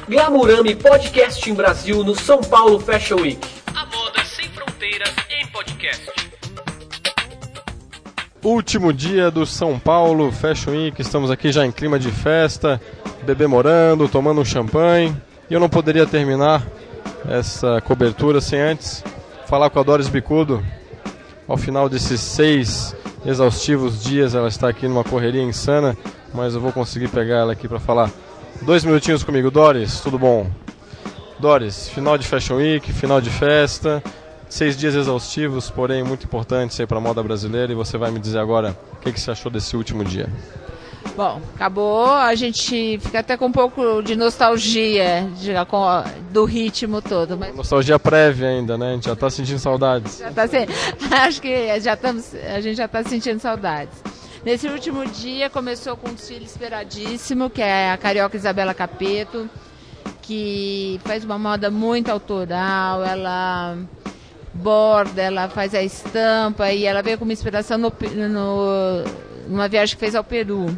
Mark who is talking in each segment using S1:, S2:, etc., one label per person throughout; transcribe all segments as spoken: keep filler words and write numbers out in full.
S1: Glamurami Podcasting Brasil no São Paulo Fashion Week.
S2: A moda sem fronteiras em podcast.
S3: Último dia do São Paulo Fashion Week, estamos aqui já em clima de festa, bebê morando, tomando um champanhe. E eu não poderia terminar essa cobertura sem antes falar com a Doris Bicudo. Ao final desses seis exaustivos dias, ela está aqui numa correria insana, mas eu vou conseguir pegar ela aqui para falar dois minutinhos comigo. Doris, tudo bom? Doris, final de Fashion Week, final de festa, seis dias exaustivos, porém muito importantes aí para a moda brasileira, e você vai me dizer agora o que, que você achou desse último dia.
S4: Bom, acabou, a gente fica até com um pouco de nostalgia de, com, do ritmo todo. Mas...
S3: Nostalgia prévia ainda, né? A gente já está sentindo saudades.
S4: Já tá se... Acho que já estamos, a gente já está sentindo saudades. Nesse último dia começou com um desfile esperadíssimo, que é a carioca Isabela Capeto, que faz uma moda muito autoral, ela borda, ela faz a estampa e ela veio com uma inspiração no, no, numa viagem que fez ao Peru.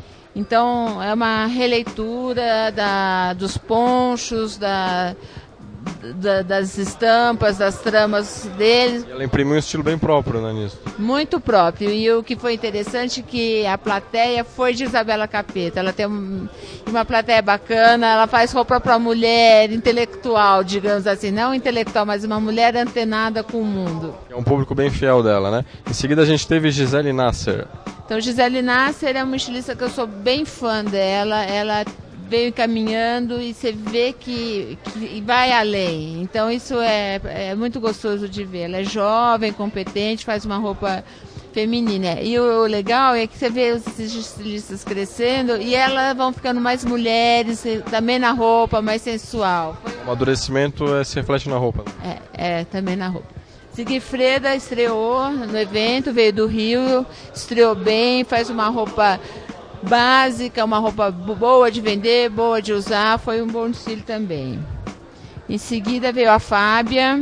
S4: Então é uma releitura da, dos ponchos, da, da, das estampas, das tramas deles.
S3: E ela imprimiu um estilo bem próprio, né, nisso?
S4: Muito próprio. E o que foi interessante é que a plateia foi de Isabela Capeto. Ela tem um, uma plateia bacana, ela faz roupa para mulher intelectual, digamos assim. Não intelectual, mas uma mulher antenada com o mundo.
S3: É um público bem fiel dela, né? Em seguida a gente teve Gisele Nasser.
S4: Então, Gisele Nasser é uma estilista que eu sou bem fã dela. Ela veio caminhando e você vê que, que vai além. Então, isso é, é muito gostoso de ver. Ela é jovem, competente, faz uma roupa feminina. E o, o legal é que você vê os estilistas crescendo e elas vão ficando mais mulheres, também na roupa, mais sensual.
S3: O amadurecimento é, se reflete na roupa.
S4: É, é, também na roupa. Sigfreda estreou no evento, veio do Rio, estreou bem, faz uma roupa básica, uma roupa boa de vender, boa de usar, foi um bom desfile também. Em seguida veio a Fábia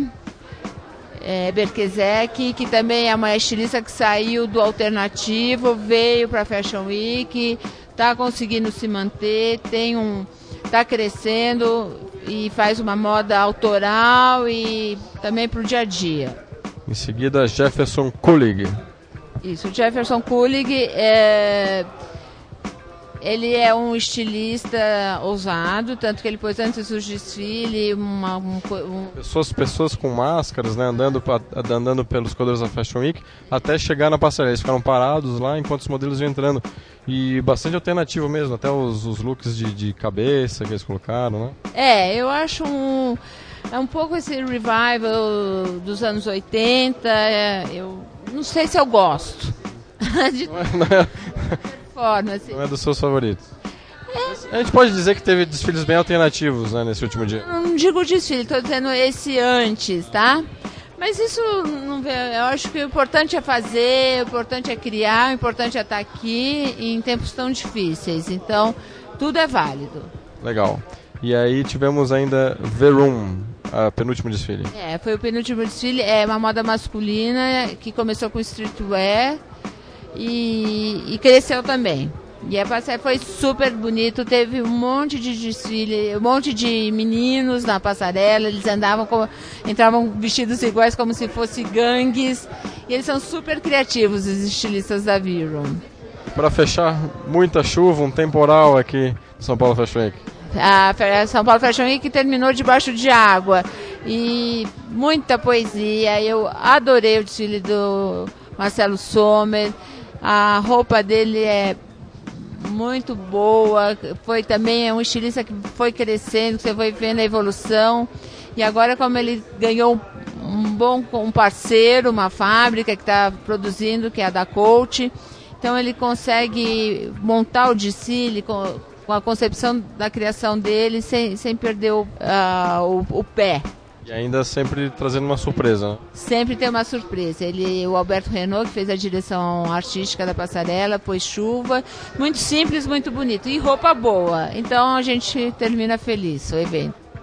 S4: é, Berkezek, que também é uma estilista que saiu do alternativo, veio para a Fashion Week, está conseguindo se manter, tem um, está crescendo e faz uma moda autoral e também para o dia a dia.
S3: Em seguida, Jefferson Kulig.
S4: Isso, o Jefferson Kulig é... Ele é um estilista ousado, tanto que ele pôs antes do desfile uma, um, um...
S3: Pessoas, pessoas com máscaras, né, andando, pra, andando pelos corredores da Fashion Week, até chegar na passarela. Eles ficaram parados lá enquanto os modelos iam entrando. E bastante alternativo mesmo, até os, os looks de, de cabeça que eles colocaram, né? É,
S4: eu acho um... É um pouco esse revival dos anos oitenta, é, eu não sei se eu gosto. de...
S3: Não é, não é...
S4: Forma, assim.
S3: Não é dos seus favoritos. É. A gente pode dizer que teve desfiles bem alternativos, né, nesse último dia.
S4: Não digo desfile, estou dizendo esse antes, tá? Mas isso, não vê, eu acho que o importante é fazer, o importante é criar, o importante é estar aqui em tempos tão difíceis. Então, tudo é válido.
S3: Legal. E aí tivemos ainda The Room, a penúltimo desfile.
S4: É, foi o penúltimo desfile, é uma moda masculina que começou com streetwear e, e cresceu também. E a passarela foi super bonito, teve um monte de desfile, um monte de meninos na passarela, eles andavam, como, entravam vestidos iguais como se fossem gangues, e eles são super criativos, os estilistas da Viron.
S3: Para fechar, muita chuva, um temporal aqui no São Paulo Fashion Week.
S4: A São Paulo Fashion Week terminou debaixo de água e muita poesia. Eu adorei o desfile do Marcelo Sommer, a roupa dele é muito boa, foi também um estilista que foi crescendo, que você foi vendo a evolução, e agora como ele ganhou um bom um parceiro, uma fábrica que está produzindo, que é a da Coach, então ele consegue montar o desfile com com a concepção da criação dele, sem, sem perder o, uh, o, o pé.
S3: E ainda sempre trazendo uma surpresa, né?
S4: Sempre tem uma surpresa. Ele, o Alberto Renault, que fez a direção artística da passarela, pôs chuva. Muito simples, muito bonito. E roupa boa. Então a gente termina feliz o evento.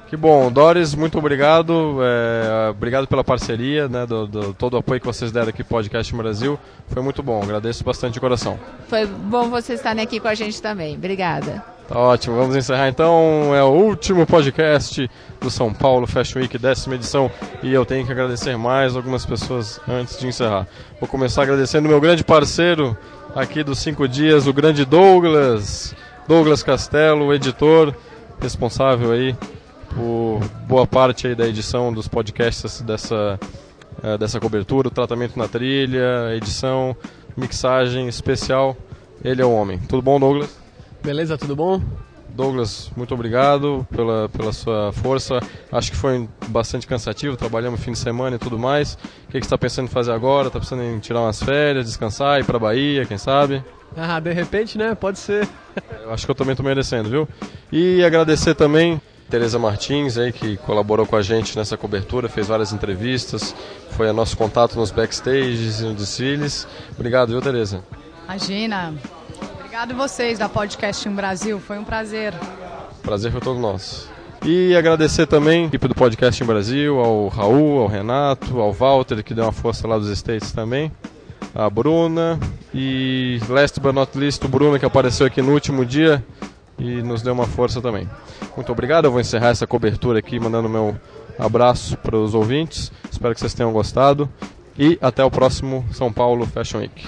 S3: Que bom, Doris, muito obrigado, é, obrigado pela parceria, né, do, do, todo o apoio que vocês deram aqui para o Podcast Brasil, foi muito bom, agradeço bastante de coração.
S4: Foi bom vocês estarem aqui com a gente também, obrigada.
S3: Tá ótimo, vamos encerrar então, é o último podcast do São Paulo Fashion Week, décima edição, e eu tenho que agradecer mais algumas pessoas antes de encerrar. Vou começar agradecendo o meu grande parceiro aqui dos cinco dias, o grande Douglas, Douglas Castelo, editor, responsável aí por boa parte aí da edição dos podcasts dessa, uh, dessa cobertura, o tratamento na trilha, edição, mixagem especial, ele é o homem. Tudo bom, Douglas?
S5: Beleza, tudo bom?
S3: Douglas, muito obrigado pela, pela sua força, acho que foi bastante cansativo, trabalhamos fim de semana e tudo mais. O que, que você está pensando em fazer agora? Está pensando em tirar umas férias, descansar, ir para a Bahia, quem sabe?
S5: Ah, de repente, né? Pode ser.
S3: Eu acho que eu também estou merecendo, viu? E agradecer também Tereza Martins, aí, que colaborou com a gente nessa cobertura, fez várias entrevistas, foi a nosso contato nos backstages e nos desfiles. Obrigado, viu, Tereza?
S6: Imagina. Obrigado vocês da Podcast Brasil, foi um prazer.
S3: Prazer foi todo nosso. E agradecer também a equipe do Podcast Brasil, ao Raul, ao Renato, ao Walter, que deu uma força lá dos States também, a Bruna e last but not least, o Bruno, que apareceu aqui no último dia e nos deu uma força também. Muito obrigado, eu vou encerrar essa cobertura aqui mandando meu abraço para os ouvintes, espero que vocês tenham gostado e até o próximo São Paulo Fashion Week.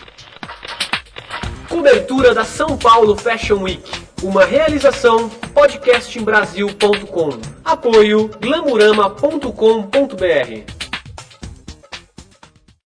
S1: Cobertura da São Paulo Fashion Week, uma realização podcast brasil ponto com, apoio glamurama ponto com ponto br.